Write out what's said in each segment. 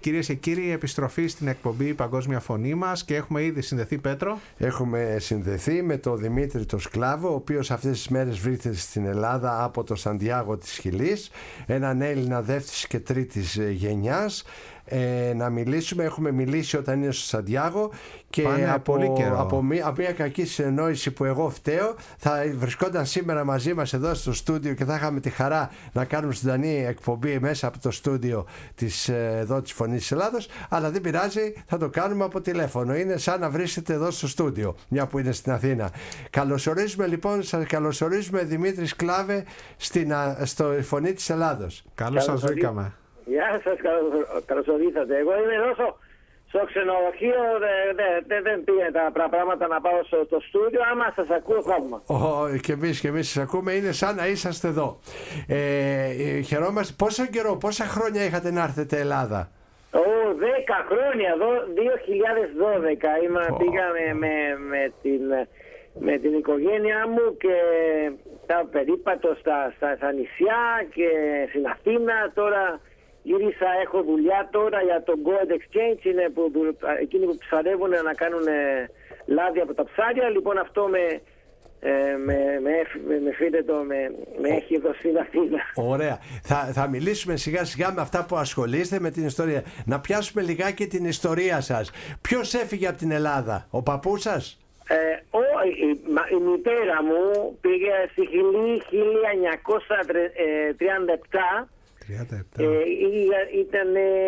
κυρίες και κύριοι, επιστροφή στην εκπομπή Παγκόσμια Φωνή μας και έχουμε ήδη συνδεθεί, Πέτρο. Έχουμε συνδεθεί με τον Δημήτρη το Σκλάβο, ο οποίος αυτές τις μέρες βρίσκεται στην Ελλάδα από το Σαντιάγο της Χιλής, έναν Έλληνα δεύτερης και τρίτης γενιάς. Να μιλήσουμε, έχουμε μιλήσει όταν είναι στο Σαντιάγο και από μια κακή συνεννόηση που εγώ φταίω θα βρισκόταν σήμερα μαζί μας εδώ στο στούντιο και θα είχαμε τη χαρά να κάνουμε ζωντανή εκπομπή μέσα από το στούντιο εδώ της Φωνής της Ελλάδος, αλλά δεν πειράζει, θα το κάνουμε από τηλέφωνο. Είναι σαν να βρίσκεται εδώ στο στούντιο, μια που είναι στην Αθήνα. Καλωσορίζουμε λοιπόν, σας καλωσορίζουμε Δημήτρη Σκλάβε στο Φωνή της Ελλάδος. Καλώς σας βρήκαμε. Γεια σας, καλώς ορίσατε. Εγώ είμαι εδώ στο ξενοδοχείο, δεν πήγαινε τα πράγματα να πάω στο στούντιο, άμα σας ακούω ακόμα. Και εμείς σας ακούμε, είναι σαν να είσαστε εδώ. Χαιρόμαστε. Πόσα χρόνια είχατε να έρθετε Ελλάδα? 10 χρόνια, εδώ 2012 πήγαμε με την οικογένειά μου και τα περίπατο στα νησιά και στην Αθήνα. Τώρα γύρισα, έχω δουλειά τώρα για το Gold Exchange, είναι εκείνοι που ψαρεύουν να κάνουν λάδι από τα ψάρια. Λοιπόν, αυτό με έχει εδώ στην Αθήνα. Ωραία. Θα μιλήσουμε σιγά σιγά με αυτά που ασχολείστε με την ιστορία. Να πιάσουμε λιγάκι την ιστορία σας. Ποιος έφυγε από την Ελλάδα, ο παππούς σας? Η μητέρα μου πήγε στη Χιλή 1937. Ήταν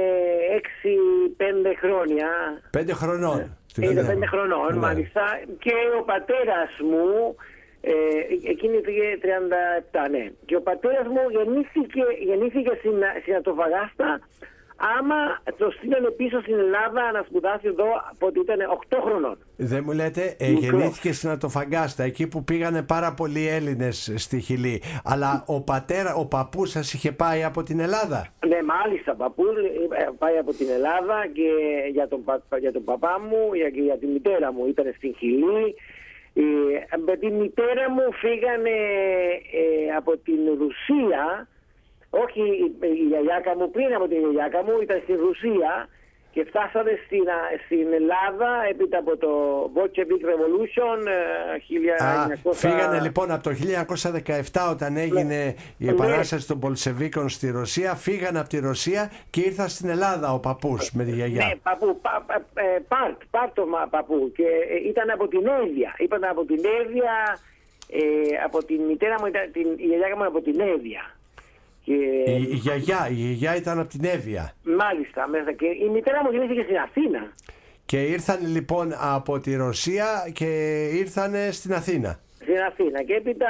6-5 χρόνια. 5 χρονών. Είναι 5 χρονών, ναι. Μάλιστα. Και ο πατέρας μου, εκείνη πήγε 37, ναι. Και ο πατέρας μου γεννήθηκε στην Αντοφαγάστα. Άμα το στείλανε πίσω στην Ελλάδα να σπουδάσει εδώ, από ήταν 8 χρονών. Δεν μου λέτε, γεννήθηκε στην Αντοφαγκάστα, εκεί που πήγανε πάρα πολλοί Έλληνες στη Χιλή. Αλλά ο παππούς σας είχε πάει από την Ελλάδα? Ναι, μάλιστα, παππού πάει από την Ελλάδα και για τον παπά μου και για τη μητέρα μου ήταν στην Χιλή. Με τη μητέρα μου φύγανε από την Ρουσία. Όχι, η γιαγιάκα μου, πριν από την γιαγιάκα μου ήταν στη Ρουσία και φτάσανε στην Ελλάδα έπειτα από το Bolshevik Revolution 1900. Φύγανε λοιπόν από το 1917 όταν έγινε η επανάσταση των Πολσεβίκων στη Ρωσία, φύγανε από τη Ρωσία και ήρθαν στην Ελλάδα ο παππούς με τη γιαγιά. Ναι, παππού, πάρτο παππού, και ήταν από την Εύβοια. Είπαν από την Εύβοια, από την μητέρα μου, η γιαγιάκα μου από την Εύβοια. Η γιαγιά ήταν από την Εύβοια. Μάλιστα, και η μητέρα μου γεννήθηκε στην Αθήνα. Και ήρθαν λοιπόν από τη Ρωσία και ήρθαν στην Αθήνα. Στην Αθήνα και έπειτα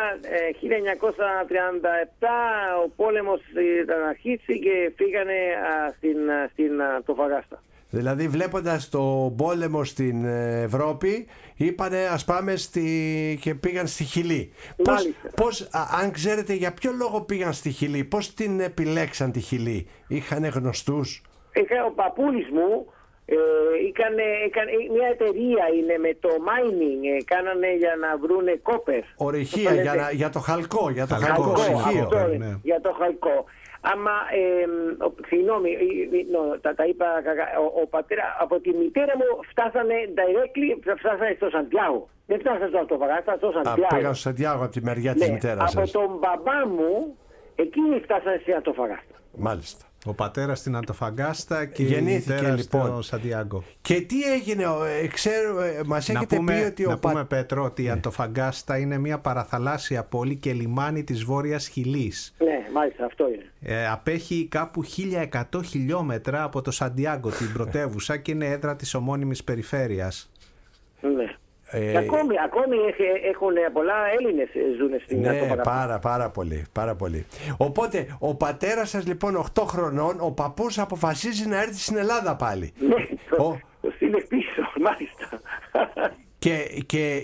1937 ο πόλεμος ήταν αρχίσει και φύγανε στην Αντοφαγάστα. Δηλαδή βλέποντας το πόλεμο στην Ευρώπη είπανε ας πάμε και πήγαν στη Χιλή. Αν ξέρετε για ποιο λόγο πήγαν στη Χιλή, πώς την επιλέξαν τη Χιλή? Είχανε γνωστούς? Ο παππούλης μου έκανε μια εταιρεία είναι με το mining, κάνανε για να βρούνε κόπερ. Ορυχεία, για το χαλκό, για το χαλκό στοιχείο. Για το χαλκό. Άμα, συγγνώμη, τα είπα, ο πατέρα, από τη μητέρα μου φτάσανε στο Σαντιάγο. Δεν φτάσανε στο Αντοφαγάστα, στο Σαντιάγο. Πήγαν στο Σαντιάγο από τη μεριά της μητέρας σας. Από τον μπαμπά μου, εκείνοι φτάσανε στην Αντοφαγάστα. Μάλιστα. Ο πατέρας στην Αντοφαγκάστα και η μητέρα λοιπόν στο Σαντιάγκο. Και τι έγινε, μας έχετε πει ότι να πούμε, Πέτρο, ότι η Αντοφαγκάστα είναι μια παραθαλάσσια πόλη και λιμάνι της Βόρειας Χιλής. Ναι, μάλιστα, αυτό είναι. Απέχει κάπου 1100 χιλιόμετρα από το Σαντιάγκο, την πρωτεύουσα, και είναι έδρα της ομώνυμης περιφέρειας. Ναι. Και ακόμη έχουν πολλά Έλληνες ζουν στην Αντοφαγκάστα. Ναι, πάρα πολύ. Οπότε ο πατέρας σας λοιπόν 8 χρονών, ο παππούς αποφασίζει να έρθει στην Ελλάδα πάλι. Ναι, το στείλε πίσω, μάλιστα. Και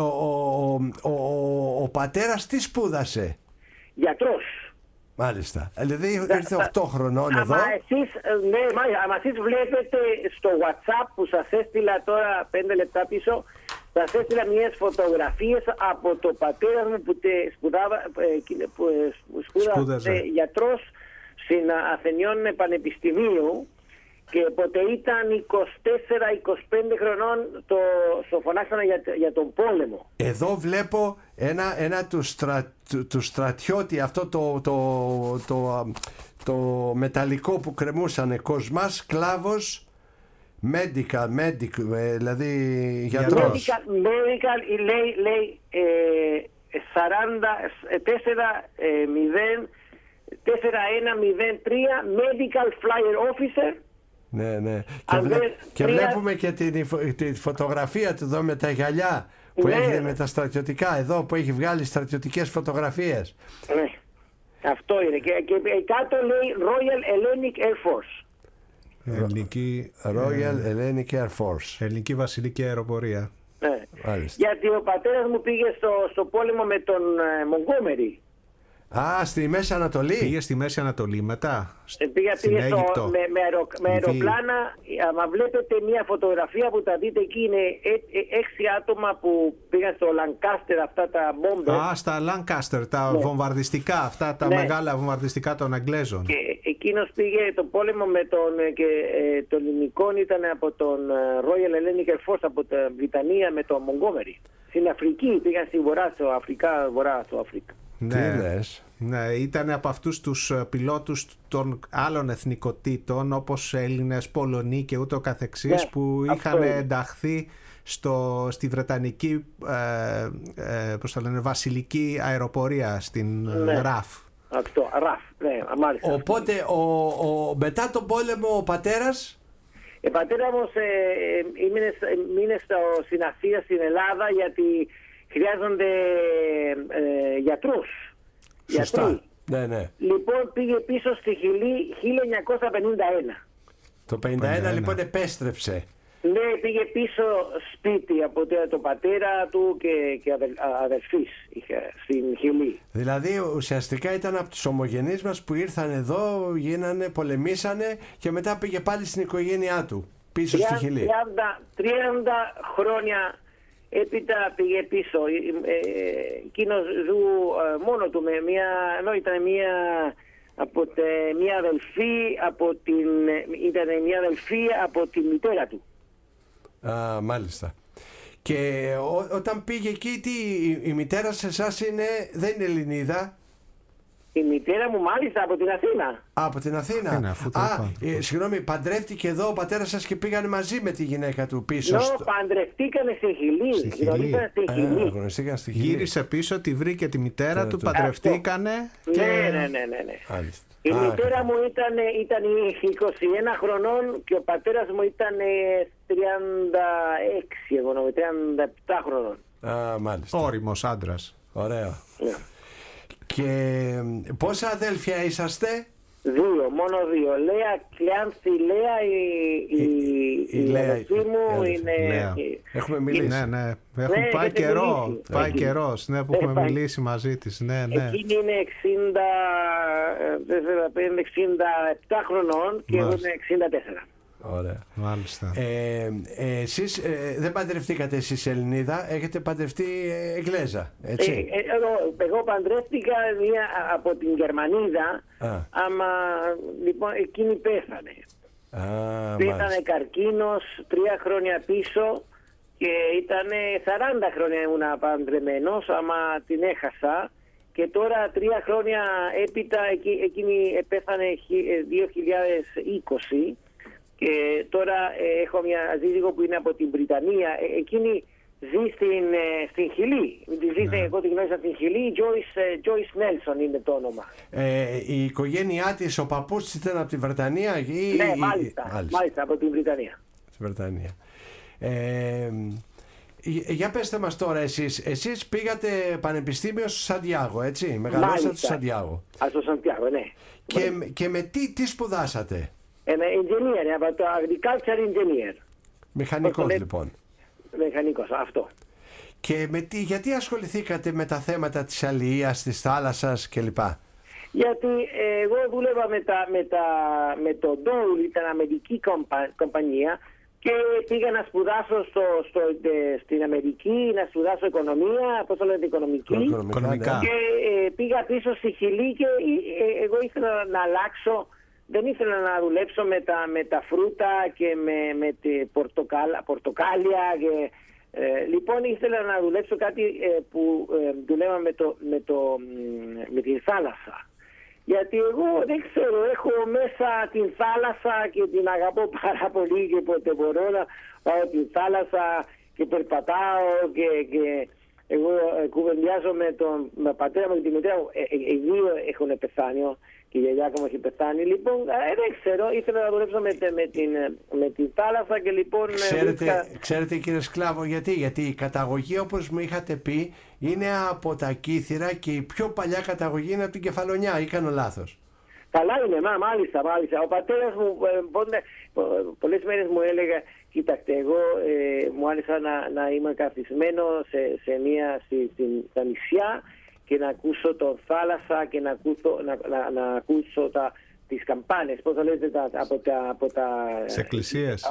ο πατέρας τι σπούδασε? Γιατρός. Μάλιστα. Δηλαδή ήρθε 8 χρονών εδώ. Εσείς βλέπετε στο WhatsApp που σας έστειλα τώρα 5 λεπτά πίσω, σας έστειλα μιας φωτογραφίες από το πατέρα μου που σπούδασε γιατρός στην Αθηνιών Πανεπιστημίου και ποτέ ήταν 24-25 χρονών το φωνάξανε για τον πόλεμο. Εδώ βλέπω ένα του στρατιώτη, αυτό το μεταλλικό που κρεμούσανε, κοσμάς, κλάβος, medical, δηλαδή γιατρός. Medical λέει 4103 medical flyer officer. Ναι. Και βλέπουμε και τη φωτογραφία του εδώ με τα γυαλιά που έχει με τα στρατιωτικά, εδώ που έχει βγάλει στρατιωτικές φωτογραφίες. Ναι, αυτό είναι. Και κάτω λέει Royal Hellenic Air Force. Royal Hellenic Air Force. Ελληνική βασιλική αεροπορία. Ναι. Γιατί ο πατέρας μου πήγε στο πόλεμο με τον Μογκόμερι. Στη Μέση Ανατολή. Πήγε στη Μέση Ανατολή μετά. Πήγε με αεροπλάνα. Άμα βλέπετε μια φωτογραφία που τα δείτε εκεί, είναι 6 άτομα που πήγαν στο Λανκάστερ, αυτά τα μπόμπερ. Στα Λανκάστερ, τα βομβαρδιστικά, αυτά τα μεγάλα βομβαρδιστικά των Αγγλέζων. Και εκείνος πήγε το πόλεμο με το ελληνικό ήταν από τον Royal Hellenic Air Force, από τη Βρυτανία, με τον Μογκόμερι. Στην Αφρική, πήγαν στη βορρά στο Αφρικά. Ναι, ήταν από αυτούς τους πιλότους των άλλων εθνικοτήτων, όπως Έλληνες, Πολωνοί και ούτω καθεξής, που είχαν ενταχθεί στη Βρετανική βασιλική αεροπορία, στην RAF. Αυτό, RAF, ναι, μάλιστα. Οπότε μετά τον πόλεμο ο πατέρας... Ο πατέρα μου μείνε στην Ασία, στην Ελλάδα, γιατί χρειάζονται γιατρούς. Σωστά. Ναι. Λοιπόν, πήγε πίσω στη Χιλή 1951. Το 1951 λοιπόν επέστρεψε. Ναι, πήγε πίσω σπίτι από τον πατέρα του και αδερφής είχε στην Χιλή. Δηλαδή ουσιαστικά ήταν από τους ομογενείς μας που ήρθαν εδώ, πολεμήσανε και μετά πήγε πάλι στην οικογένειά του πίσω στη Χιλή. 30 χρόνια έπειτα πήγε πίσω. Εκείνος ζου μόνο του ενώ ήταν μια αδελφή από τη μητέρα του. Μάλιστα. Και όταν πήγε εκεί, η μητέρα σε εσάς δεν είναι Ελληνίδα? Η μητέρα μου μάλιστα από την Αθήνα. Από την Αθήνα. Συγγνώμη, παντρεύτηκε εδώ ο πατέρας σας και πήγανε μαζί με τη γυναίκα του πίσω? Παντρευτήκανε στη Χιλή. Γνωριστήκαν στη Χιλή. Γύρισε πίσω, τη βρήκε τη μητέρα του, παντρευτήκανε. Ναι. Η μητέρα μου ήταν 21 χρονών και ο πατέρας μου ήταν 36, εγώ νομίζω, 37 χρονών. Μάλιστα. Όριμος άντρας. Ωραίο. Και πόσα αδέλφια είσαστε? 2, μόνο 2. Λέα, Κλεάνθη, Λέα, η αδελφή μου είναι... Έχουμε μιλήσει. Ναι. Πάει καιρός που έχουμε μιλήσει μαζί της. Ναι. Εκείνη είναι 67 χρονών και εγώ είμαι 64. Ωραία. Μάλιστα. Εσείς δεν παντρευτήκατε εσείς Ελληνίδα, έχετε παντρευτεί Εγγλέζα, έτσι? Εγώ παντρεύτηκα μία από την Γερμανίδα, άμα λοιπόν εκείνη πέθανε. Πέθανε καρκίνος 3 χρόνια πίσω και ήταν 40 χρόνια ήμουν παντρεμένος, άμα την έχασα. Και τώρα 3 χρόνια έπειτα εκείνη πέθανε 2020. Και τώρα έχω μια σύζυγο που είναι από την Βρυτανία. Εκείνη ζει στην Χιλή. Εγώ τη γνώρισα στην Χιλή. Joyce Nelson είναι το όνομα. Η οικογένειά της, ο παππούς της ήταν από τη Βρετανία? Ναι, μάλιστα από την Βρυτανία. Στη Βρετανία. Για πέστε μας τώρα εσείς πήγατε πανεπιστήμιο στο Σαντιάγο, έτσι? Μεγαλώσατε στο Σαντιάγο. Στο Σαντιάγο, ναι. Και με τι σπουδάσατε? Engineer, από το Agriculture Engineer. Μηχανικός λοιπόν. Μηχανικός, αυτό. Και γιατί ασχοληθήκατε με τα θέματα της αλληλείας, της θάλασσας κλπ? Γιατί εγώ δούλευα με το Dole, ήταν αμερική κομπανία, και πήγα να σπουδάσω στην Αμερική, να σπουδάσω οικονομία, πώς το λένε, οικονομικά. Και πήγα πίσω στη Χιλή και εγώ ήθελα να αλλάξω δεν ήθελα να δουλέψω με τα φρούτα και με τη πορτοκάλια και, λοιπόν ήθελα να δουλέψω κάτι που δουλεύα με την θάλασσα. Γιατί εγώ δεν ξέρω, έχω μέσα την θάλασσα και την αγαπώ πάρα πολύ και πότε μπορώ να πάω την θάλασσα και περπατάω και εγώ κουβεντιάζω με τον πατέρα μου και τη μητέρα μου. Οι δύο έχουν πεθάνει και η γιαγιάκα μου έχει πεθάνει. Λοιπόν, δεν ξέρω, ήθελα να δουλέψω με την θάλασσα και λοιπόν... Ξέρετε κύριε Σκλάβο γιατί η καταγωγή, όπως μου είχατε πει, είναι από τα Κύθυρα και η πιο παλιά καταγωγή είναι από την Κεφαλονιά, ή κάνω λάθος? Καλά είναι, μάλιστα. Ο πατέρας μου πολλές μέρες μου έλεγε, κοίταξτε, εγώ μου άρεσε να είμαι καθισμένο στα νησιά και να ακούσω το θάλασσα και να ακούσω τις καμπάνες, πώς θα λέτε, από τις εκκλησίες.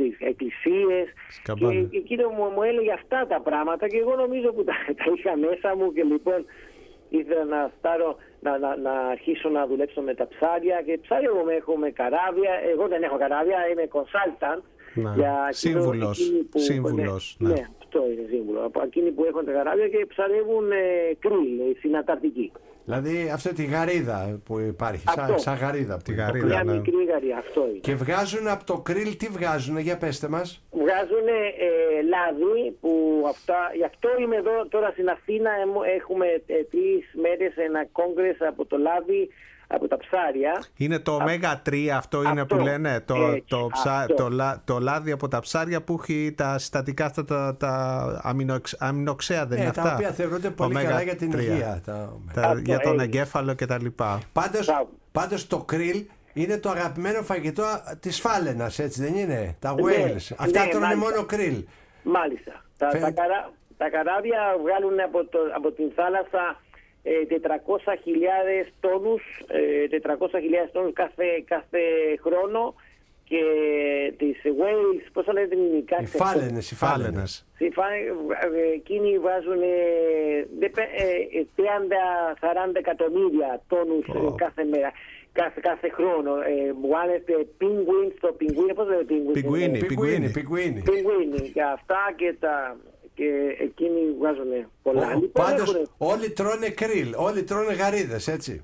Και εκείνο μου έλεγε αυτά τα πράγματα και εγώ νομίζω που τα είχα μέσα μου και λοιπόν ήθελα να αρχίσω να δουλέψω με τα ψάρια και ψάρια εγώ έχουμε καράβια, εγώ δεν έχω καράβια, είμαι consultant. Σύμβουλος. Ναι, αυτό είναι σύμβουλο. Από εκείνοι που έχουν τα καράβια και ψαρεύουν κρίλ στην Αταρκτική. Δηλαδή αυτή τη γαρίδα που υπάρχει, σαν γαρίδα. Μια μικρή γαρίδα, αυτό είναι. Και βγάζουν από το κρίλ, τι βγάζουν, για πέστε μας? Βγάζουν λάδι, που γι' αυτό είμαι εδώ τώρα στην Αθήνα, έχουμε 3 μέρες ένα κόγκρες από το λάδι, από τα ψάρια. Είναι το ω3, αυτό είναι που λένε, το λάδι από τα ψάρια που έχει τα συστατικά αυτά τα αμινοξέα, δεν είναι αυτά? Τα οποία θεωρούνται πολύ καλά για την υγεία. Για τον εγκέφαλο κτλ. Πάντως το κρίλ είναι το αγαπημένο φαγητό της φάλαινας, έτσι δεν είναι? Τα whales. Αυτά τρώνε μόνο κρίλ. Μάλιστα. Τα καράβια βγάλουν από την θάλασσα 400.000 τόνους, κάθε χρόνο και τις whales, πώς θα λέτε την ελληνικά? Οι φάλαινες. Εκείνοι βάζουν 30-40 εκατομμύρια τόνους κάθε μέρα. Κάθε χρόνο. Βγάλετε πιγκουίν στο πιγκουίνι, πώς λέτε πιγκουίνι. Και αυτά και εκείνοι βγάζουν πολλά. Πάντως όλοι τρώνε κρίλ, όλοι τρώνε γαρίδες, έτσι?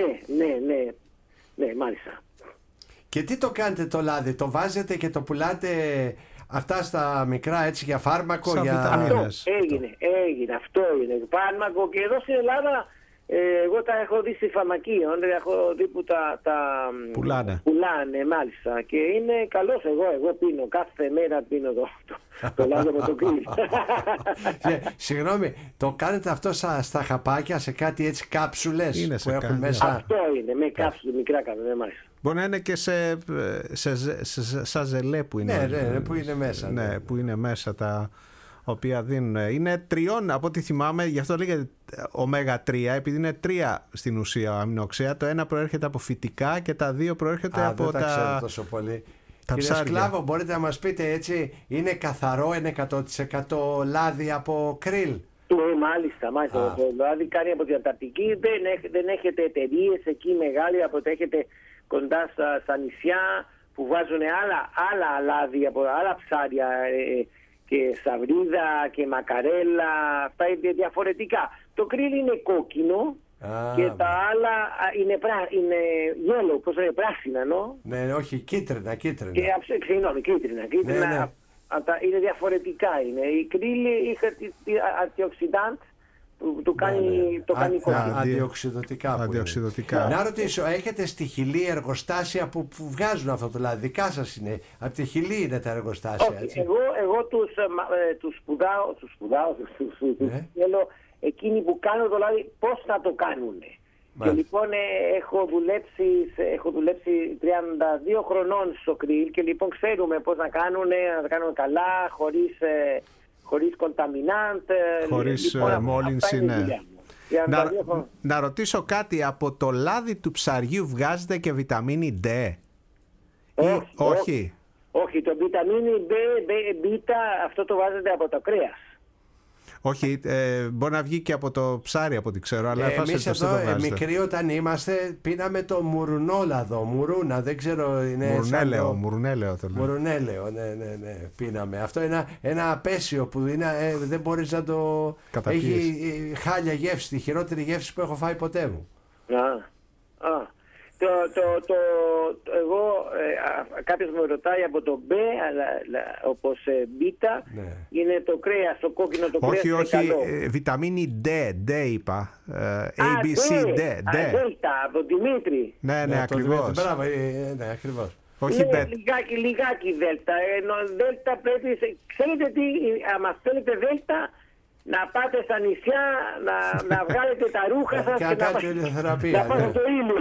Ναι, μάλιστα. Και τι το κάνετε το λάδι, το βάζετε και το πουλάτε αυτά στα μικρά έτσι για φάρμακο? Σαν βιταμίνες. Έγινε, αυτό είναι φάρμακο και εδώ στην Ελλάδα εγώ τα έχω δει στη φαρμακείο, έχω δει που τα πουλάνε μάλιστα και είναι καλός. Εγώ πίνω, κάθε μέρα πίνω το λάδι από το κρίλ. Συγγνώμη, το κάνετε αυτό στα χαπάκια, σε κάτι έτσι κάψουλες που έχουν μέσα? Αυτό είναι, με κάψουλες, μικρά κάψουλες, μάλιστα. Μπορεί να είναι και σαν ζελέ που είναι. Ναι, που είναι μέσα. Ναι, που είναι μέσα τα οποία δίνουν. Είναι 3, από ό,τι θυμάμαι, γι' αυτό λέγεται ω3, επειδή είναι 3 στην ουσία αμινοξέα. Το ένα προέρχεται από φυτικά και τα 2 προέρχεται από δεν τα ξέρω τόσο πολύ. Κύριε Σκλάβο, μπορείτε να μας πείτε έτσι, είναι καθαρό, είναι 100% λάδι από κρίλ? Μάλιστα. Το λάδι κάνει από την Αταρκτική, δεν έχετε εταιρείες εκεί μεγάλοι, έχετε κοντά στα νησιά που βάζουν άλλα λάδι από άλλα ψάρια και σαβρίδα και μακαρέλα, αυτά είναι διαφορετικά. Το κρίλ είναι κόκκινο και τα άλλα είναι yellow, πώς είναι, πράσινα, Ναι, όχι, κίτρινα. Συγγνώμη, κίτρινα. Είναι διαφορετικά. Η κρίλ είχε αντιοξυδάντ που το κάνει κόκκινο. Αντιοξυδοτικά. Να ρωτήσω, έχετε στη Χιλή εργοστάσια που βγάζουν αυτό το λάδι? Δικά σας είναι? Από τη Χιλή είναι τα εργοστάσια, έτσι? Εγώ τους σπουδάω, θέλω εκείνοι που κάνουν το λάδι πώς θα το κάνουν. Και λοιπόν έχω δουλέψει 32 χρονών στο κρίλ και λοιπόν ξέρουμε πώς να κάνουν καλά, χωρίς κονταμινάντ, χωρίς μόλυνση. Ναι. Να ρωτήσω κάτι, από το λάδι του ψαριού βγάζετε και βιταμίνη D? Όχι, το βιταμίνη B, αυτό το βάζετε από το κρέας. Όχι, μπορεί να βγει και από το ψάρι από ό,τι ξέρω. Αλλά εμείς εδώ μικροί όταν είμαστε πίναμε το μουρουνόλαδο, μουρούνα, δεν ξέρω. Μουρουνέλαιο. Μουρουνέλαιο, ναι, πίναμε. Αυτό είναι ένα απέσιο που δεν μπορείς να το... Έχει χάλια γεύση, τη χειρότερη γεύση που έχω φάει ποτέ μου. Εγώ, κάποιος με ρωτάει από το B, αλλά όπως β, είναι το κρέας, το κόκκινο το κρέας. Όχι, βιταμίνη D είπα. A, B, C, D. Δέλτα, από Δημήτρη. Ναι, ακριβώς. Μπράβο, ναι, ακριβώς. Όχι λιγάκι δέλτα. Δέλτα πρέπει, ξέρετε τι, άμα θέλετε δέλτα, να πάτε στα νησιά, να βγάλετε τα ρούχα σας και να πάτε στο ήλιο.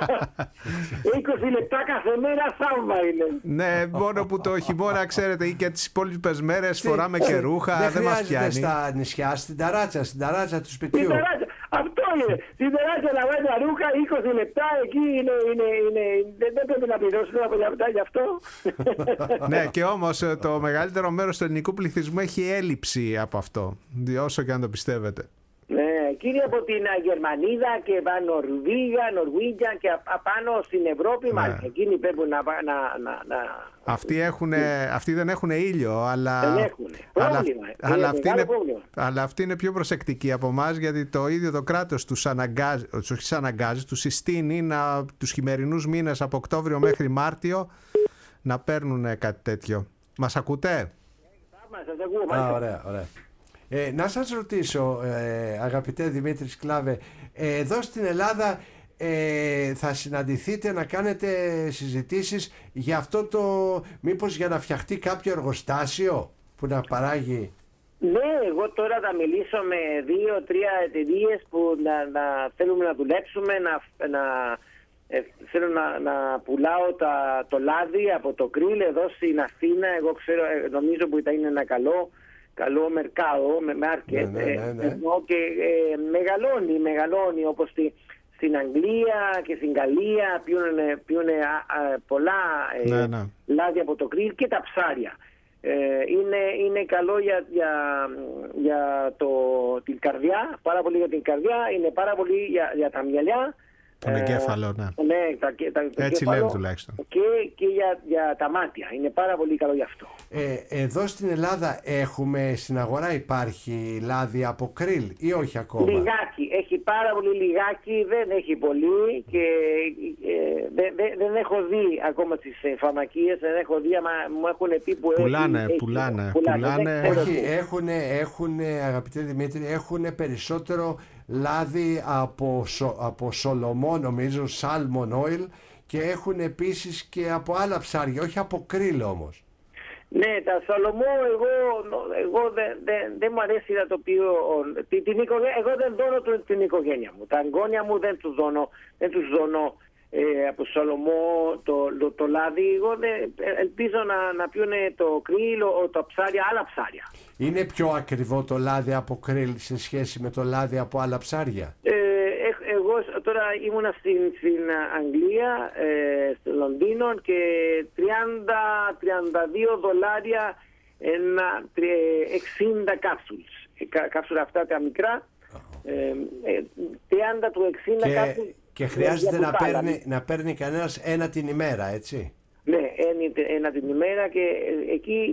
20 λεπτά κάθε μέρα θαύμα είναι. Ναι, μόνο που το χειμώνα, ξέρετε, ή και τις υπόλοιπες μέρες φοράμε και ρούχα, δεν μας πιάνει. Δεν στα νησιά, στην ταράτσα του σπιτιού. Αυτό είναι. Στην ταράτσα να βάλει τα ρούχα, 20 λεπτά, εκεί δεν πρέπει να πληρώσουμε από λεπτά γι' αυτό. Ναι, και όμως το μεγαλύτερο μέρος του ελληνικού πληθυσμού έχει έλλειψη από αυτό. Όσο και αν το πιστεύετε. Ναι, κύριε από την Γερμανίδα και Νορβήγια και απάνω στην Ευρώπη, μάλιστα. Εκείνοι πρέπει Αυτοί δεν έχουν ήλιο, αλλά. Δεν έχουν. Πρόβλημα. Αλλά αυτοί είναι πιο προσεκτικοί από εμάς, γιατί το ίδιο το κράτος τους αναγκάζει, τους συστήνει τους χειμερινούς μήνες από Οκτώβριο μέχρι Μάρτιο να παίρνουν κάτι τέτοιο. Μας ακούτε? Σας ακούω. Ωραία. Να σας ρωτήσω, αγαπητέ Δημήτρη Σκλάβε, εδώ στην Ελλάδα θα συναντηθείτε να κάνετε συζητήσεις για αυτό μήπως για να φτιαχτεί κάποιο εργοστάσιο που να παράγει? Ναι, εγώ τώρα θα μιλήσω με 2-3 εταιρείες που να θέλουμε να δουλέψουμε, θέλω να πουλάω το λάδι από το Κρίλ εδώ στην Αθήνα. Εγώ ξέρω, νομίζω που θα είναι ένα καλό μερκάδο, με μάρκετ, και μεγαλώνει όπως στην Αγγλία και στην Γαλλία πιούνε πολλά λάδια από το κρύλ και τα ψάρια. Είναι καλό για την καρδιά, πάρα πολύ για την καρδιά, είναι πάρα πολύ για τα μυαλιά. Τον εγκέφαλο, ναι. Έτσι λένε τουλάχιστον. Και για τα μάτια. Είναι πάρα πολύ καλό γι' αυτό. Εδώ στην Ελλάδα στην αγορά υπάρχει λάδι από κρύλ ή όχι ακόμα? Λιγάκι. Έχει πάρα πολύ λιγάκι, δεν έχει πολύ και δεν έχω δει ακόμα τις φαρμακείες, δεν έχω δει, αλλά μου έχουν πει που πουλάνε. Όχι, έχουν, αγαπητέ Δημήτρη, έχουν περισσότερο λάδι από σολομό, νομίζω, salmon oil, και έχουν επίσης και από άλλα ψάρια, όχι από κρύλ όμως. Ναι, τα σολομό εγώ δεν μου αρέσει να το πει. Εγώ δεν δώνω την οικογένεια μου. Τα εγγόνια μου δεν τους δώνω από σολομό το λάδι. Εγώ ελπίζω να πιούνε το κρύλ, τα ψάρια, άλλα ψάρια. Είναι πιο ακριβό το λάδι από κρύλ σε σχέση με το λάδι από άλλα ψάρια? Εγώ τώρα ήμουνα στην Αγγλία, στο Λονδίνο, και $30-32 60 κάψουλες. Κάψουλα αυτά τα μικρά, 30 του 60 κάψουλες. Και χρειάζεται να παίρνει κανένας ένα την ημέρα, έτσι? Ναι, ένα την ημέρα, και εκεί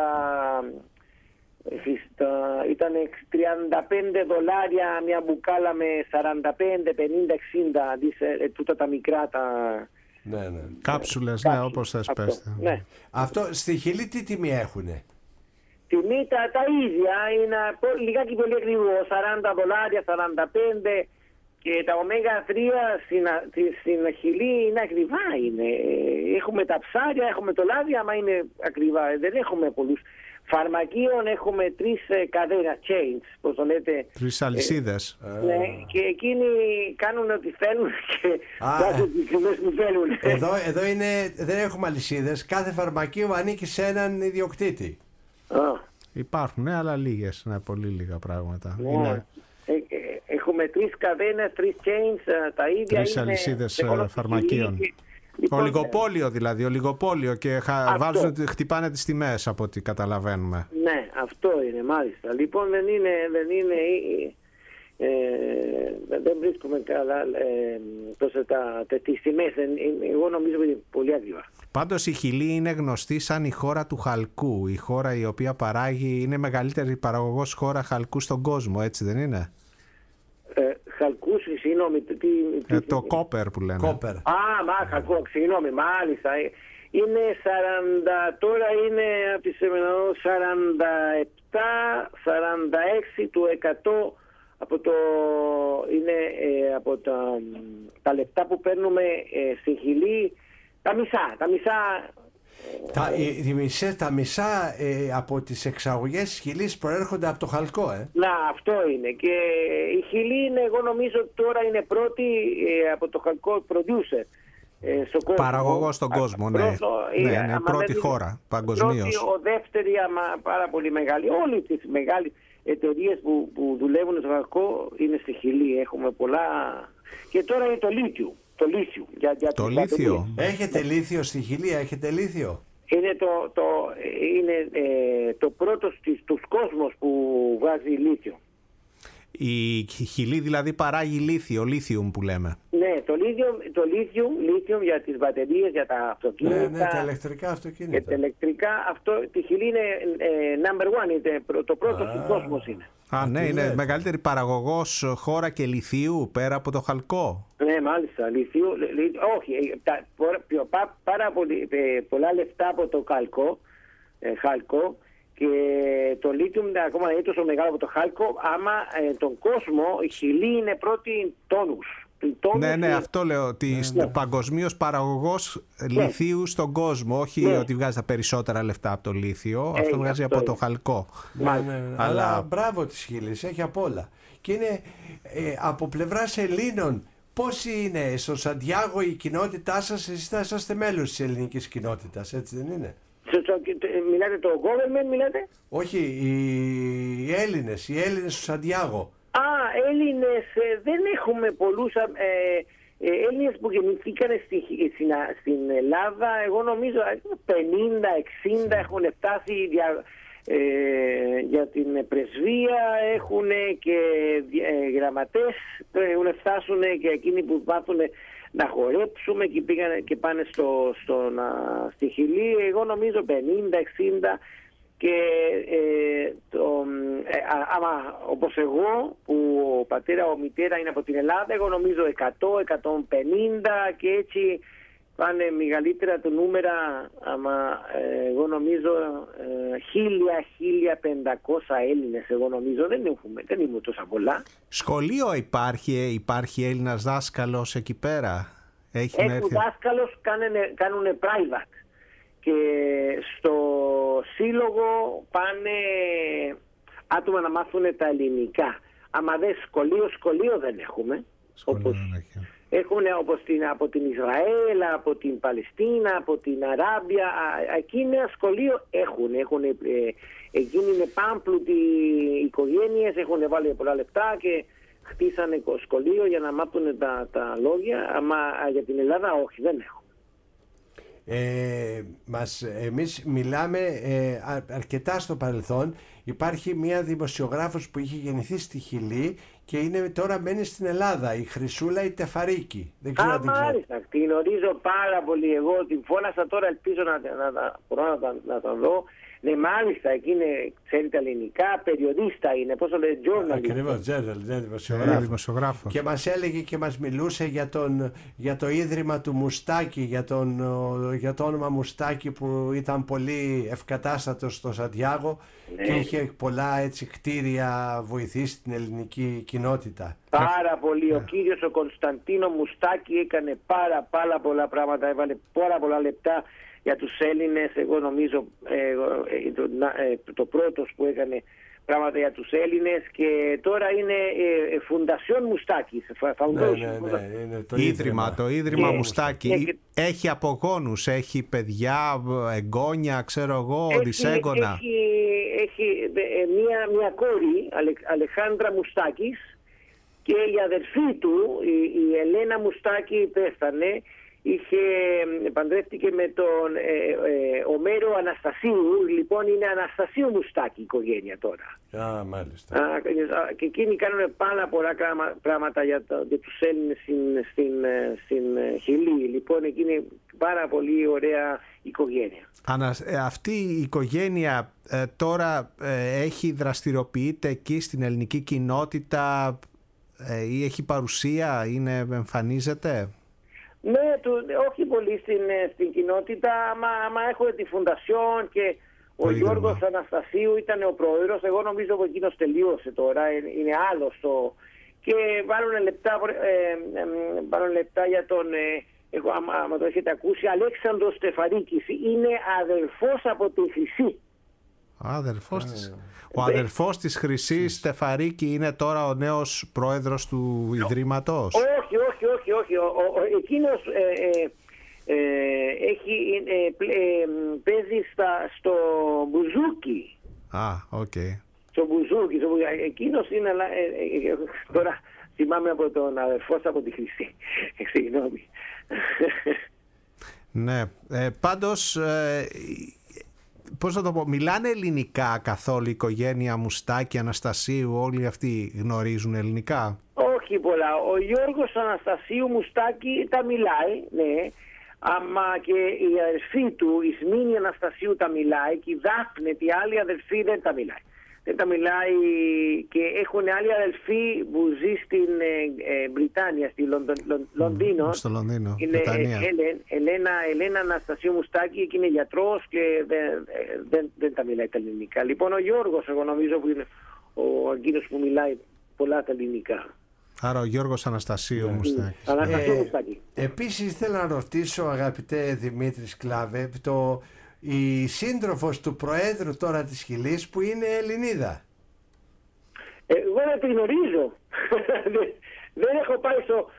ήταν $35 μια μπουκάλα με 45, 50, 60 τούτα τα μικρά Ναι. Κάψουλες, ναι, όπως θες πέστε. Ναι. Αυτό στη Χιλή τι τιμή έχουνε? Τιμή τα ίδια, είναι λιγάκι πολύ ακριβό, $40, 45, και τα ω3 στην Χιλή είναι ακριβά. Έχουμε τα ψάρια, έχουμε το λάδι, άμα είναι ακριβά, δεν έχουμε πολλούς. Φαρμακείων έχουμε 3 καδένες, chains, πώς το λέτε. 3 αλυσίδες. Ναι, και εκείνοι κάνουν ό,τι θέλουν και βάζουν τις τιμές που θέλουν. Εδώ δεν έχουμε αλυσίδες. Κάθε φαρμακείο ανήκει σε έναν ιδιοκτήτη. Υπάρχουν, αλλά λίγες, πολύ λίγα πράγματα. Έχουμε 3 καδένες, 3 chains, τα ίδια. 3 αλυσίδες φαρμακείων. Λοιπόν, ολιγοπόλιο δηλαδή, ολιγοπόλιο και χτυπάνε τις τιμές από ό,τι καταλαβαίνουμε. Ναι, αυτό είναι μάλιστα. Λοιπόν δεν βρίσκουμε καλά τις τιμές. Εγώ νομίζω ότι είναι πολύ ακριβά. Πάντως η Χιλή είναι γνωστή σαν η χώρα του χαλκού. Η χώρα η οποία παράγει, είναι μεγαλύτερη παραγωγός χώρα χαλκού στον κόσμο, έτσι δεν είναι? Χαλκού, συγγνώμη. Το κόπερ που λένε. Κόπερ. Χαλκού, συγγνώμη, μάλιστα. Είναι 40, τώρα είναι από τις 47-46 του 100 από τα λεπτά που παίρνουμε στη Χιλή, τα μισά. Τα μισά από τις εξαγωγές της Χιλής προέρχονται από το χαλκό. Να, αυτό είναι. Και η Χιλή είναι, εγώ νομίζω τώρα είναι πρώτη από το χαλκό producer στον κόσμο. Παραγωγός στον κόσμο, ναι. Είναι πρώτη χώρα παγκοσμίως. Ο δεύτερη, πάρα πολύ μεγάλη. Όλοι τις μεγάλες εταιρείες που δουλεύουν στο χαλκό είναι στη Χιλή. Έχουμε πολλά. Και τώρα είναι το λίθιο. Το λίθιο. Έχετε λίθιο στη Χιλή, έχετε λίθιο? Είναι το πρώτο στους κόσμος που βγάζει λίθιο. Η Χιλή δηλαδή παράγει λίθιουμ που λέμε. Ναι, το λίθιουμ για τις μπαταρίες, για τα αυτοκίνητα. Ναι, τα ηλεκτρικά αυτοκίνητα. Και τα ηλεκτρικά, τη Χιλή είναι number one, είναι το πρώτο στους κόσμος είναι. Ναι, είναι μεγαλύτερη παραγωγός χώρα και λιθίου πέρα από το χαλκό. Ναι, μάλιστα. Όχι, πάρα πολλά λεφτά από το χαλκό, και το λίτιουμ ακόμα είναι τόσο μεγάλο από το χάλκο. Άμα τον κόσμο, η Χιλή είναι πρώτη τόνους. Ναι, αυτό λέω, ότι παγκοσμίως παραγωγός λιθίου στον κόσμο, όχι ότι βγάζει τα περισσότερα λεφτά από το λίθιο, αυτό βγάζει από το χαλκό. Αλλά μπράβο της Χιλής, έχει απ' όλα. Και είναι από πλευράς Ελλήνων, πώς είναι στο Σαντιάγο η κοινότητά σας? Εσείς θα είσαστε μέλος της ελληνικής κοινότητας, έτσι δεν είναι? Μιλάτε το government, μιλάτε? Όχι, οι Έλληνες στο Σαντιάγο. Έλληνες, δεν έχουμε πολλούς Έλληνες που γεννηθήκαν στην Ελλάδα. Εγώ νομίζω 50-60 έχουν φτάσει για την πρεσβεία, έχουν και γραμματές, έχουν φτάσουν και εκείνοι που πάθουν να χορέψουμε και πήγαν και πάνε στη Χιλή. Εγώ νομίζω 50-60. Και όπως εγώ, που ο πατέρα, ο μητέρα είναι από την Ελλάδα, εγώ νομίζω 100-150 και έτσι πάνε μεγαλύτερα το νούμερα. Εγώ νομίζω 1.000-1.500 Έλληνες, εγώ νομίζω, δεν είμαι τόσα πολλά. Σχολείο υπάρχει Έλληνας δάσκαλος εκεί πέρα? Έχουν δάσκαλος, κάνουν private. Και στο σύλλογο πάνε άτομα να μάθουν τα ελληνικά. Άμα δεν σχολείο δεν έχουμε. Έχουν από την Ισραήλ, από την Παλαιστίνα, από την Αράμπια. Εκείνη ένα σχολείο έχουν. Εκείνοι είναι πάμπλουτοι οικογένειες, έχουν βάλει πολλά λεπτά και χτίσανε σχολείο για να μάθουν τα λόγια. Αλλά για την Ελλάδα όχι, δεν έχουν. Εμείς μιλάμε αρκετά στο παρελθόν. Υπάρχει μια δημοσιογράφος που είχε γεννηθεί στη Χιλή και τώρα μένει στην Ελλάδα, η Χρυσούλα η Τεφαρίκη. Δεν ξέρω αν την ξέρω. Μάλιστα, την γνωρίζω πάρα πολύ. Εγώ την φώνασα τώρα, ελπίζω να τον δω. Ναι, μάλιστα, εκείνη ξέρει τα ελληνικά, περιοδίστα είναι, πώς το λέει, journalist. Ακριβώς, δημοσιογράφο. Και μας έλεγε και μας μιλούσε για το ίδρυμα του Μουστάκη, για το όνομα Μουστάκη που ήταν πολύ ευκατάστατος στο Σαντιάγο, και είχε πολλά έτσι κτίρια βοηθήσει την ελληνική κοινότητα. Πάρα πολύ. Ο κύριος ο Κωνσταντίνο Μουστάκη έκανε πάρα πολλά πράγματα, έβαλε πάρα πολλά λεπτά για τους Έλληνες. Εγώ νομίζω το πρώτος που έκανε πράγματα για τους Έλληνες, και τώρα είναι Φουντασιόν Μουστάκης. Το Ίδρυμα Μουστάκη. Έχει απογόνους, έχει παιδιά, εγγόνια, ξέρω εγώ, δυσέγγωνα. Έχει μια κόρη, Αλεχάνδρα Μουστάκης, και η αδερφή του, η Ελένα Μουστάκη, πέθανε. παντρεύτηκε με τον Ομέρο Αναστασίου. Λοιπόν, είναι Αναστασίου Μουστάκη η οικογένεια τώρα. Α, μάλιστα. Και εκείνοι κάνουν πάρα πολλά πράγματα για τους Έλληνες στην Χιλή. Λοιπόν, εκείνη είναι πάρα πολύ ωραία οικογένεια. Αυτή η οικογένεια τώρα δραστηριοποιείται εκεί στην ελληνική κοινότητα ή έχει παρουσία, εμφανίζεται? Ναι, όχι πολύ στην κοινότητα, μα έχω τη Φουντασιόν και ο Γιώργος Αναστασίου ήταν ο πρόεδρος. Εγώ νομίζω ότι εκείνος τελείωσε τώρα, είναι άλλος και βάλουν λεπτά για τον, άμα το έχετε ακούσει, Αλέξανδρος Στεφαρίκης. Είναι αδελφός από τη Χρυσή. Αδελφός της. Ο αδελφός της Χρυσής Στεφαρίκη είναι τώρα ο νέος πρόεδρος του Ιδρύματος? Όχι. Εκείνος παίζει στο μπουζούκι. Οκ. Στο μπουζούκι. Εκείνος είναι, τώρα θυμάμαι από τον αδελφός από τη Χρυσή. Συγγνώμη. Ναι, πάντως... πώς θα το πω, μιλάνε ελληνικά καθόλου η οικογένεια Μουστάκη, Αναστασίου, όλοι αυτοί γνωρίζουν ελληνικά? Όχι πολλά. Ο Γιώργος Αναστασίου Μουστάκη τα μιλάει, ναι. Άμα και η αδελφή του, η Σμήνη Αναστασίου, τα μιλάει, και η Δάφνη, η άλλη αδελφή, δεν τα μιλάει. Δεν τα μιλάει, και έχουν άλλη αδελφή που ζει στην Βρυτάνια, στη Λονδίνο. Στο Λονδίνο, είναι Ελένα Αναστασίου Μουστάκη, και είναι γιατρός και δεν τα μιλάει τα ελληνικά. Λοιπόν, ο Γιώργος, εγώ νομίζω που είναι εκείνος που μιλάει πολλά τα ελληνικά. Άρα ο Γιώργος Αναστασίου Μουστάκη. Επίσης θέλω να ρωτήσω, αγαπητέ Δημήτρη Σκλάβε, η σύντροφος του Προέδρου τώρα της Χιλής που είναι Ελληνίδα. Εγώ δεν τη γνωρίζω. Δεν έχω πάει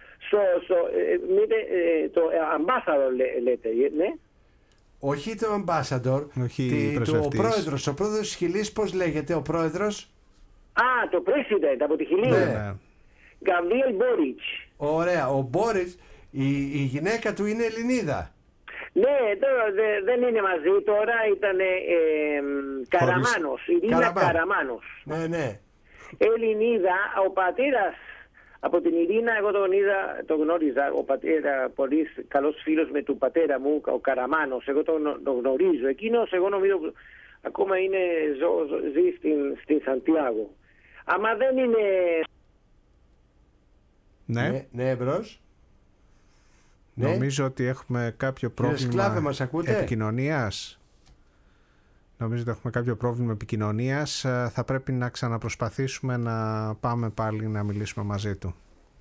το ambassador, λέτε, ναι. Όχι το ambassador, ο πρόεδρος της Χιλής, πώς λέγεται ο πρόεδρος? Το president από τη Χιλή. Ναι. Γκαβρίλ Μπόριτς. Ωραία, ο Μπόριτς, η γυναίκα του είναι Ελληνίδα. Ναι, τώρα δεν είναι μαζί τώρα, ήταν Καραμάνος, Ειρήνα Καραμάνος. Ναι. Ελληνίδα, ο πατέρας από την Ειρήνα, εγώ το γνώριζα, ο πατέρα, πολύ καλός φίλος με του πατέρα μου, ο Καραμάνος, εγώ τον γνωρίζω. Εκείνος, εγώ νομίζω, ακόμα ζει στην Σαντιάγο. Άμα δεν είναι... Ναι, μπρος. Νομίζω ότι έχουμε κάποιο πρόβλημα επικοινωνίας. Θα πρέπει να ξαναπροσπαθήσουμε να πάμε πάλι να μιλήσουμε μαζί του.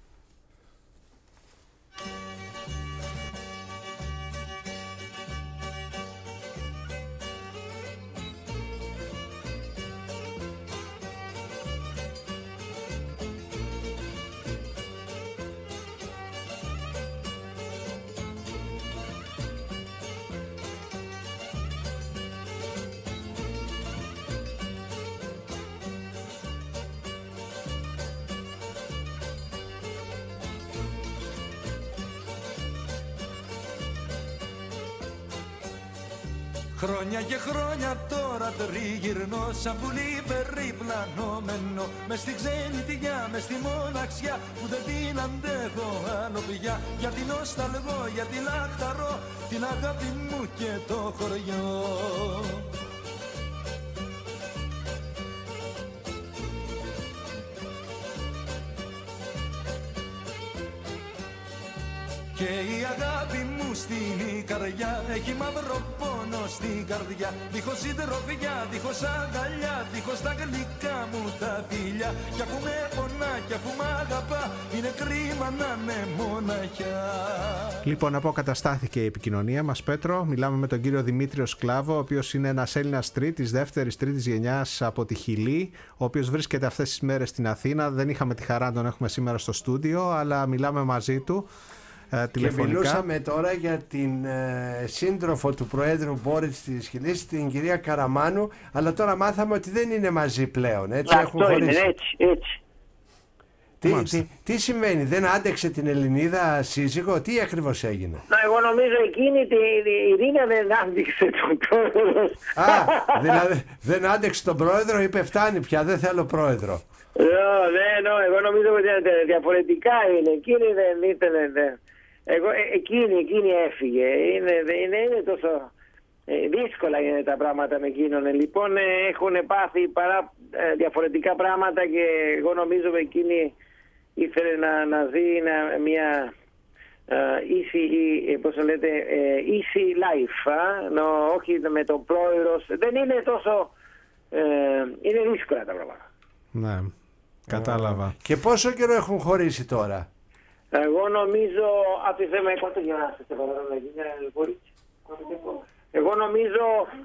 Χρόνια και χρόνια τώρα τριγυρνώ σαν πουλί περιπλανόμενο μες στη ξενιτιά, μες στη μοναξιά που δεν την αντέχω άλλο πια. Γιατί νοσταλγώ, γιατί λαχταρώ την αγάπη μου και το χωριό. Και η αγάπη μου στην καρδιά έχει μαύρο πόνο στην καρδιά. Δίχως συντροφιά, δίχως αγκαλιά, δίχως τα γλυκά μου τα φιλιά. Κι αφού με πονά, κι αφού μ' αγαπά, είναι κρίμα να με μοναχιά. Λοιπόν, αποκαταστάθηκε η επικοινωνία μας, Πέτρο. Μιλάμε με τον κύριο Δημήτριο Σκλάβο, ο οποίος είναι ένας Έλληνας τρίτης γενιάς από τη Χιλή, ο οποίος βρίσκεται αυτές τις μέρες στην Αθήνα. Δεν είχαμε τη χαρά να τον έχουμε σήμερα στο στούντιο, αλλά μιλάμε μαζί του. Και μιλούσαμε τώρα για την σύντροφο του Προέδρου Μπόριτς της Χιλής, την κυρία Καραμάνου, αλλά τώρα μάθαμε ότι δεν είναι μαζί πλέον. Έτσι έχουν χωρίσει. Έτσι. Τι συμβαίνει, δεν άντεξε την Ελληνίδα σύζυγο, τι ακριβώς έγινε? Εγώ νομίζω εκείνη η Ειρήνα δεν άντεξε τον πρόεδρο. Δηλαδή δεν άντεξε τον πρόεδρο, είπε φτάνει πια, δεν θέλω πρόεδρο. Εγώ νομίζω ότι διαφορετικά είναι. Εκείνη δεν ήταν. Εκείνη έφυγε. Είναι τόσο δύσκολα είναι τα πράγματα με εκείνον. Λοιπόν, έχουν πάθει διαφορετικά πράγματα και εγώ νομίζω ότι εκείνη ήθελε να ζει μια easy life. Όχι με τον πρόεδρο. Δεν είναι τόσο. Είναι δύσκολα τα πράγματα. Ναι, κατάλαβα. Και πόσο καιρό έχουν χωρίσει τώρα? Εγώ νομίζω, άφησε με πότε για να σε εγώ νομίζω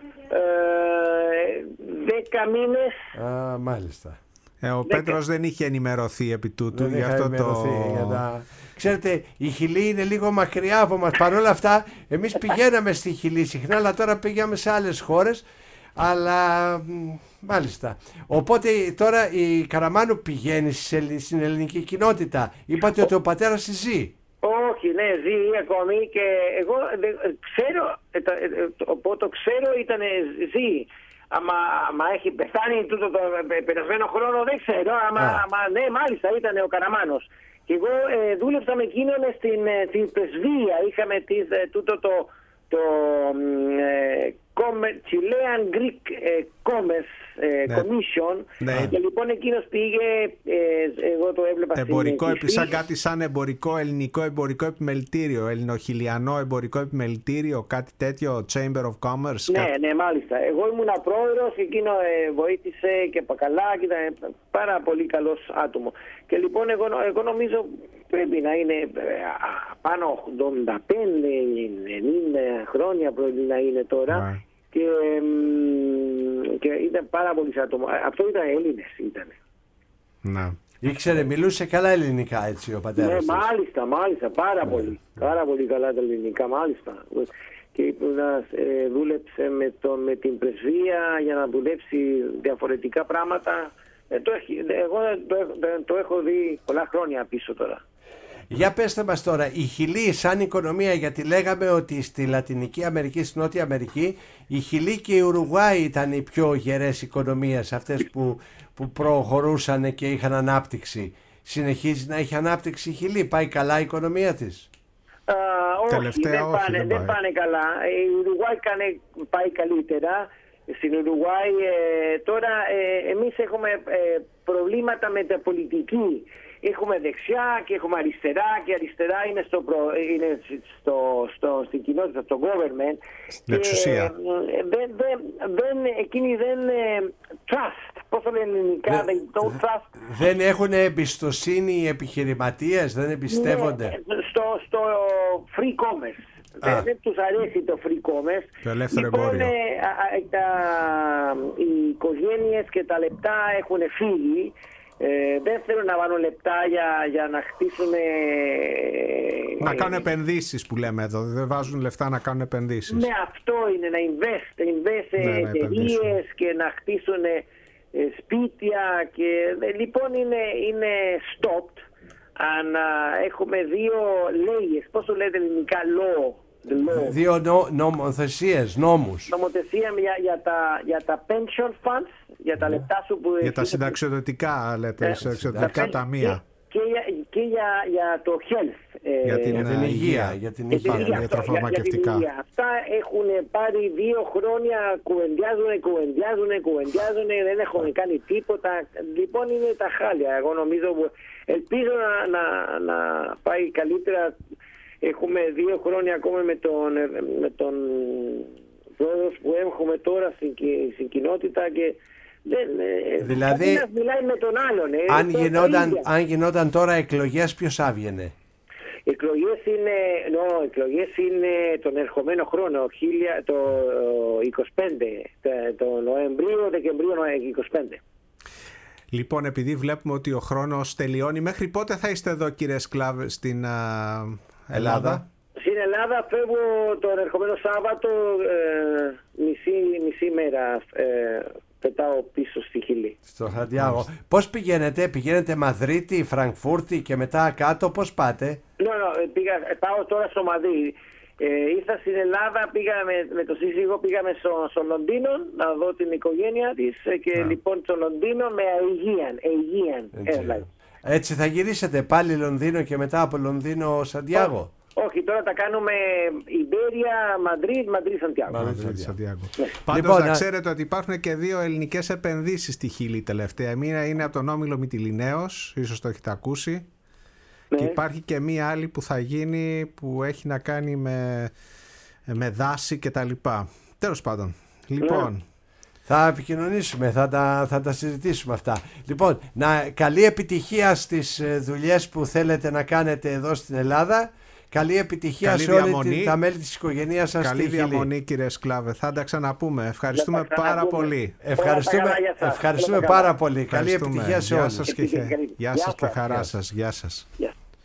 10 μήνες. Μάλιστα. Ο Πέτρος δεν είχε ενημερωθεί επί τούτου. Δεν είχα ενημερωθεί. Ξέρετε, η Χιλή είναι λίγο μακριά από μας. Παρ' όλα αυτά, εμείς πηγαίναμε στη Χιλή συχνά, αλλά τώρα πήγαμε σε άλλες χώρες. Αλλά μάλιστα. Οπότε τώρα η Καραμάνου πηγαίνει στην ελληνική κοινότητα. Είπατε ότι ο πατέρας ζει. Όχι, ναι, ζει ακόμη και εγώ ξέρω, το ξέρω ήταν ζει. Άμα έχει πεθάνει τούτο το περασμένο χρόνο δεν ξέρω, ναι, μάλιστα ήταν ο Καραμάνος. Και εγώ δούλεψα με εκείνον στην πρεσβεία, είχαμε τούτο το Chilean Greek Commerce Commission. Και λοιπόν εκείνος πήγε, εγώ το έβλεπα σαν εμπορικό ελληνικό εμπορικό επιμελητήριο, ελληνοχιλιανό εμπορικό επιμελητήριο, κάτι τέτοιο, Chamber of Commerce. Ναι, μάλιστα. Εγώ ήμουν πρόεδρος, εκείνο βοήθησε και καλά και ήταν πάρα πολύ καλός άτομο. Και λοιπόν εγώ νομίζω πρέπει να είναι πάνω 85-90 χρόνια πρέπει να είναι τώρα. Και ήταν πάρα πολύ άτομο. Αυτό ήταν Έλληνες ήταν. Ήξερε, μιλούσε καλά ελληνικά έτσι ο πατέρας. Ναι, μάλιστα, πάρα πολύ καλά τα ελληνικά, μάλιστα. Και δούλεψε με την πρεσβεία για να δουλέψει διαφορετικά πράγματα. Εγώ το έχω δει πολλά χρόνια πίσω τώρα. Για πέστε μας τώρα, η Χιλή σαν οικονομία, γιατί λέγαμε ότι στη Λατινική Αμερική, στη Νότια Αμερική, η Χιλή και η Ουρουγουάη ήταν οι πιο γερές οικονομίες, αυτές που προχωρούσαν και είχαν ανάπτυξη. Συνεχίζει να έχει ανάπτυξη η Χιλή, πάει καλά η οικονομία της? Όχι, δεν πάνε καλά. Η Ουρουγουάη πάει καλύτερα. Στην Ουρουγουάη τώρα εμείς έχουμε προβλήματα με τα πολιτική. Έχουμε δεξιά και έχουμε αριστερά και αριστερά είναι στην κοινότητα, στο government. Στην εξουσία. Εκείνοι δεν trust. Πώς το λένε ελληνικά, trust. Δεν έχουν εμπιστοσύνη οι επιχειρηματίες, δεν εμπιστεύονται. Στο free commerce. Δεν τους αρέσει το free commerce. Το ελεύθερο εμπόριο. Οι οικογένειες και τα λεπτά έχουν φύγει. Δεν θέλουν να βάλουν λεπτά για να χτίσουν. Να κάνουν επενδύσεις που λέμε εδώ. Δεν βάζουν λεφτά να κάνουν επενδύσεις. Ναι, αυτό είναι να invest σε εταιρείες και να χτίσουν σπίτια. Λοιπόν είναι stopped. Αν έχουμε δύο λέγες, πώς το λέτε ελληνικά, law. Δύο νομοθεσίες, νόμους. Νομοθεσία για τα pension funds, για τα λεπτά σου που... Για τα συνταξιοδοτικά, λέτε, συνταξιοδοτικά ταμεία. Και για το health. Για την υγεία, για την υγεία. Ιατροφαρμακευτικά. Αυτά έχουν πάρει 2 χρόνια, κουβεντιάζουν, δεν έχουν κάνει τίποτα. Λοιπόν είναι τα χάλια. Εγώ νομίζω, ελπίζω να πάει καλύτερα. Έχουμε 2 χρόνια ακόμα με τον πρόεδρο που έχουμε τώρα στην κοινότητα και δηλαδή ένας μιλάει με τον άλλον. Αν γινόταν τώρα εκλογές, ποιος άβγαινε? Εκλογές είναι τον ερχομένο χρόνο, το 25, το Νοεμβρίο, Δεκεμβρίο 25. Λοιπόν, επειδή βλέπουμε ότι ο χρόνος τελειώνει, μέχρι πότε θα είστε εδώ, κύριε Σκλάβ, στην Ελλάδα? Στην Ελλάδα φεύγω τον ερχομένο Σάββατο, μισή μέρα πετάω πίσω στη Χιλή. Στο Σαντιάγο. Πώς πηγαίνετε Μαδρίτη, Φραγκφούρτη και μετά κάτω, πώς πάτε? Πάω τώρα στο Μαδρίτη. Ήρθα στην Ελλάδα, με το σύζυγο πήγαμε στο Λονδίνο να δω την οικογένεια της και λοιπόν στο Λονδίνο με Aegean. Έτσι θα γυρίσετε πάλι Λονδίνο και μετά από Λονδίνο Σαντιάγο? Όχι, τώρα τα κάνουμε Ιμπέρια, Μαδρίτ, Σαντιάγο. Πάντως Λοιπόν, να ξέρετε ότι υπάρχουν και 2 ελληνικές επενδύσεις στη Χιλή τελευταία. Μία είναι από τον Όμιλο Μυτιληναίος, ίσως το έχετε ακούσει. Ναι. Και υπάρχει και μία άλλη που θα γίνει που έχει να κάνει με δάση και τα λοιπά. Τέλος πάντων. Λοιπόν, θα επικοινωνήσουμε, θα τα συζητήσουμε αυτά. Λοιπόν, καλή επιτυχία στις δουλειές που θέλετε να κάνετε εδώ στην Ελλάδα. Καλή επιτυχία σε όλοι τα μέλη της οικογένειας σας. Καλή διαμονή, κύριε Σκλάβε. Θα τα ξαναπούμε. Ευχαριστούμε πάρα πολύ. Ευχαριστούμε πάρα πολύ. Καλή επιτυχία σε όλους. Γεια σας και χαρά σας. Γεια σας.